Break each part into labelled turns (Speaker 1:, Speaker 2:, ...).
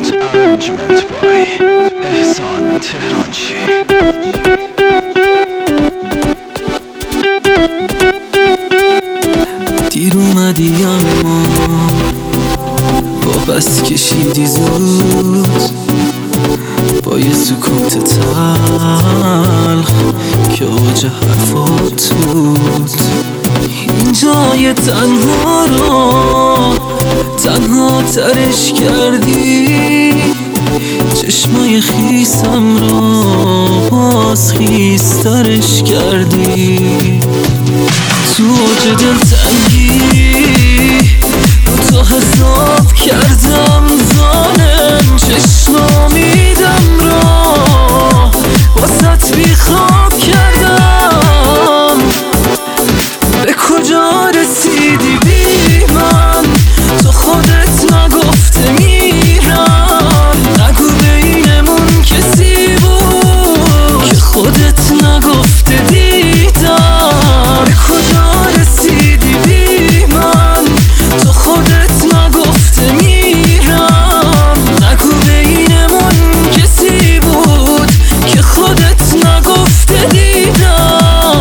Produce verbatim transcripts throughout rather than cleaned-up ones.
Speaker 1: Sound arrangement by احسان تهرانچی.
Speaker 2: دیر اومدی اما با بس کشیدی زود، با یه سکوت تلخ که اوج حرفات بود. این جای تنها رو تنها ترش کردی، چشمای خیسم رو باز خیسترش کردی. تو اوج دلتنگی با تو حساب کردم ظالم، چشم امیدم رو واسط بیخواب کردم. به کجا رسیدی بی من؟ تو خودت نگفته میرم، نگو بینمون کسی بود که خودت نگفته دیدم. به کجا رسیدی بی من؟ تو خودت نگفته میرم، نگو بینمون کسی بود که خودت نگفته دیدم.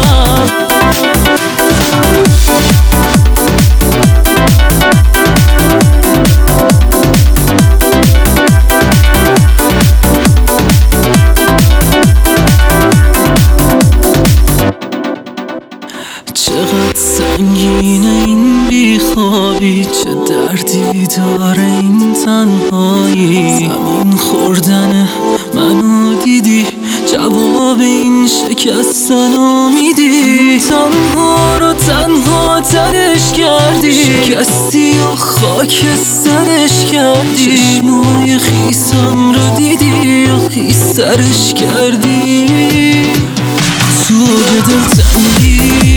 Speaker 2: چقدر سنگینه این بیخوابی، چه دردی داره این تنهایی. زمین خوردن منو دیدی، جواب این شکستن میدی. تنها رو تنها ترش کردی، شکستی و خاکسترش کردی. چشمای خیسم رو دیدی و خیسترش کردی. تو دلتنگی